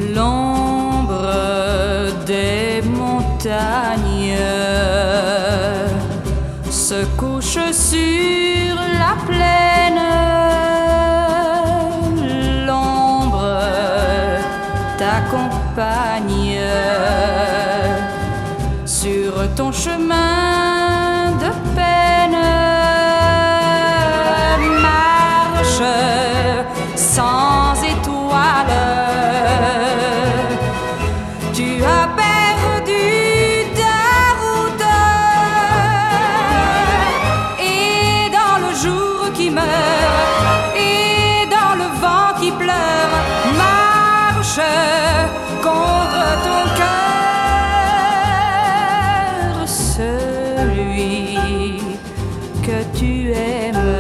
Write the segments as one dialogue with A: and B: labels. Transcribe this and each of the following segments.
A: L'ombre des montagnes se couche sur la plaine. L'ombre t'accompagne sur ton chemin de peine. Marche sans étoiles, tu as perdu ta route. Et dans le jour qui meurt, et dans le vent qui pleure, marche contre ton cœur, celui que tu aimes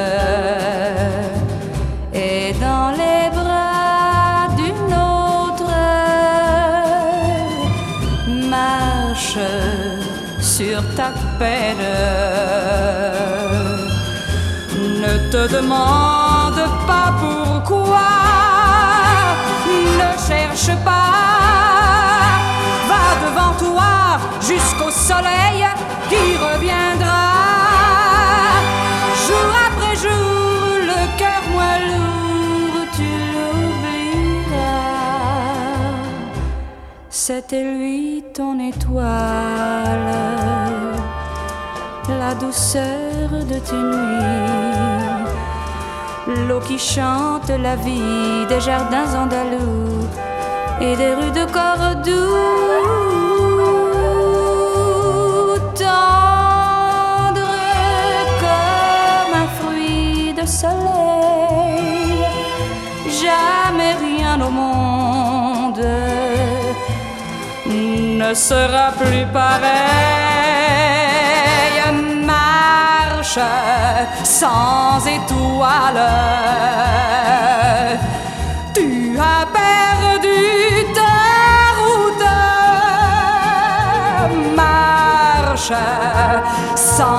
A: est dans les bras d'une autre. Marche sur ta peine, ne te demande pas pourquoi, ne cherche pas, va devant toi jusqu'au soleil qui reviendra. Jour après jour, le cœur moins lourd, tu l'oublieras. C'était lui ton étoile, la douceur de tes nuits, l'eau qui chante la vie des jardins andalous et des rues de Cordoue. Tendre comme un fruit de soleil, jamais rien au monde ne sera plus pareil. Marche sans étoiles, tu as perdu ta route. Marche sans